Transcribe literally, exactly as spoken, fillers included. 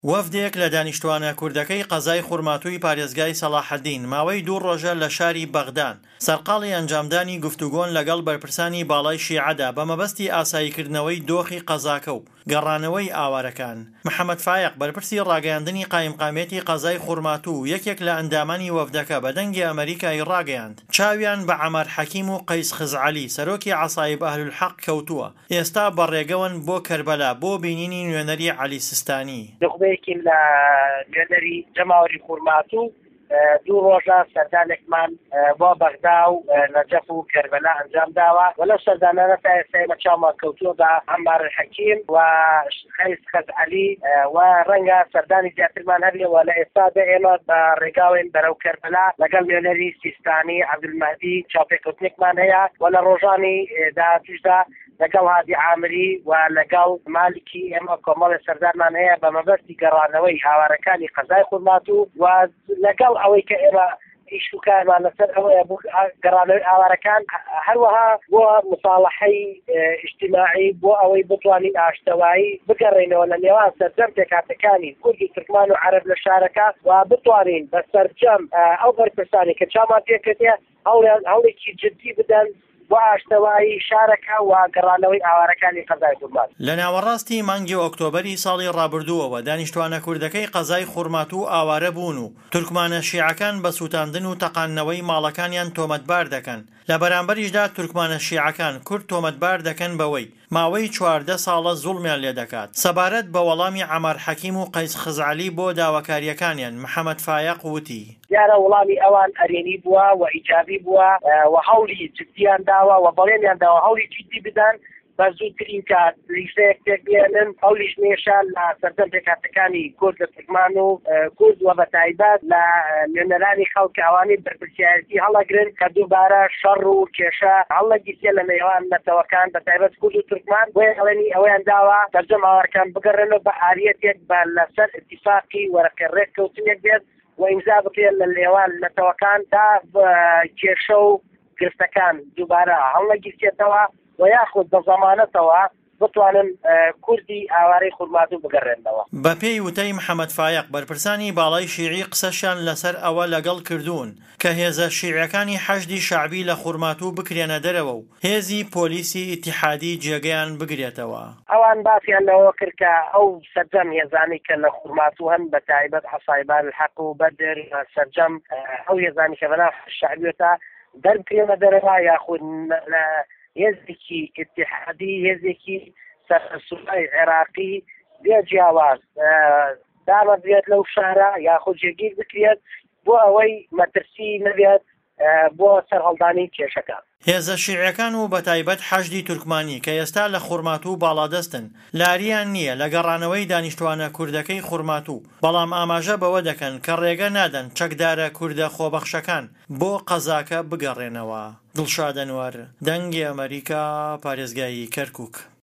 وەفدێک لە دانیشتوانە کوردەکەی قەزای خوڕماتووی پارێزگای سەلاحەدین ماوەی دوو ڕۆژە لە شاری بەغدان سەرقاڵی ئەنجامدانی گفتوگۆن لەگەڵ بەرپرسانی باڵای شیعەدا بە مەبەستی ئاساییکردنەوەی دۆخی قەزاکە و گەڕانەوەی ئاوارەکان. محەممەد فایق بەرپرسی ڕاگەیاندنی قایمقامێتی قەزای خوڕماتوو یەکێک لە ئەندامانی وەفدەکە بە دەنگی ئەمریکای ڕاگەیاند چاویان بە عەمەر حەکیم و قەیس خزعەلی سەرۆکی عەسایب ئەهلولحەق کەوتووە. ئێستا بەڕێگەون بۆ کەربەلا بۆ بینینی نوێنەری عەلی سیستانی. نخبەیەکی لە نوێنەری جەماوەری خوڕماتوو دوو ڕۆژە سەردانێکمان بۆ بەغدا و نەجەف و کەربەلا ئەنجام داوە و لەو سەردانانە تا ئێستا لە چاومان کەوتووە بە عەمەر حەکیم و قەیس خزعەلی و ڕەنگە سەردانی زیاترمان هەبێ و لە ئێستادا ئێمە بە ڕێگاوین بەرەو کەربەلا لەگەڵ نوێنەری سیستانی عەبدولمەهدی چاوپێکەوتنێکمان هەیە و لە ڕۆژانی داهاتووشدا لەگەڵ هادی عامری و لەگەڵ مالکی ئێمە کۆمەڵی سەردارمان هەیە بە مەبەستی گەڕانەوەی هاوارەکانی قەزای خوڕماتوو و لەگەڵ ئەوەی کە ئێمە ئیش و کارمان لەسەر ئەوەیە بۆ گەڕانەوەی ئاوارەکان هەروەها بۆ مصالحەی ئیجتیماعی بۆ ئەوەی بتوانین ئاشتەوایی بگەڕێنەوە لە نێوان سەرجەم پێکهاتەکانی کوردی تورکمان و عەرەب لە شارەکە و بتوانین بە سەرجەم ئەو بەرپرسانی کە چامان پێکردێ هەوڵێکی جدی بدەن و ئاشتەوایی شارەکە و گەڕانەوەی ئاوارەکانی قەزای خوڕماتوو. لە ناوەڕاستی مانگی ئۆکتۆبەری ساڵی ڕابردووەوە دانیشتوانە کوردەکەی قەزای خوڕماتوو ئاوارە بوون و تورکمانە شیعەکان بە سووتاندن و تەقاندنەوەی ماڵەکانیان تۆمەتبار دەکەن. لە بەرامبەریشدا تورکمانە شیعەکان کورد تۆمەتبار دەکەن بەوەی ماوەی چواردە ساڵە زوڵمیان لێ دەکات. سەبارەت بە وەڵامی عەمەر حەکیم و قەیس خزعەلی بۆ داواکاریەکانیان محەممەد فایق وتی دیارە وەڵامی ئەوان ئەرێنی بووە و ئیجابی بووە و هەوڵی جدیان داوە و بەڵێنیان داوە هەوڵی جدی بدەن بە زووترین کات لیستەیەک پێکبێنن هەوڵیش نێشان لە سەردەم پێکهاتەکانی کورد لە تورکمان و کورد و بە تایبەت لە نوێنەرانی خەڵک ئەوانەی بەرپرسیارەتی هەڵەگرن کە دووبارە شەڕ و کێشە هەڵەگیرتێ لە نێوان نەتەوەکان بە تایبەت کورد و تورکمان بۆ هەڵێنی ئەویان داوە سەرجەم ئاوارەکان بگەڕێنەوە بە ئاریەتێک بە لەسەر ئیتیفاقی وەرەقەی ڕێککەوتنێک بێت و ئیمزا بکرێن لە نێوان نەتەوەکان تا کێشە و گرفتەکان دووبارە هەڵەگیرتێتەوە و یاخود بە زەمانەتەوە بتوانن کوردی ئاوارەی خوڕماتوو بگەڕێنەوە. بە پێی وتەی محەممەد فایق بەرپرسانی باڵای شیعی قسەشان لەسەر ئەوە لەگەڵ کردوون کە هێزە شیعەکانی حەشدی شەعبی لە خوڕماتوو بکرێنە دەرەوە و هێزی پۆلیسی ئیتیحادی جێگەیان بگرێتەوە. ئەوان باسییان لەوە کرد کە ئەو سەرجەم هێزانی کە لە خوڕماتوو هەن بە تایبەت عەسایبان الحەق و بەدر سەرجەم ئەو هێزانی کە بەناو شەعبیەتە دەربکرێنە دەرەوە یاخود هێزێکی ئیتیحادی هێزێکی سەرسوورەی عێراقی بێ جیاواز دامەبێت لەو شارە یاخود جێگیر بکرێت بۆ ئەوەی مەترسی نەبێت بۆ سەرهەڵدانی کێشەکان. هێزە شیعەکان و بە تایبەت حەشدی تورکمانی کە ئێستا لە خوڕماتوو باڵادەستن لاریان نییە لە گەڕانەوەی دانیشتوانە کوردەکەی خوڕماتوو بەڵام ئاماژە بەوە دەکەن کە ڕێگە نادەن چەکدارە کوردە خۆبەخشەکان بۆ قەزاکە بگەڕێنەوە. دڵشاد ئەنوەر، دەنگی ئەمریکا، پارێزگای کەرکووک.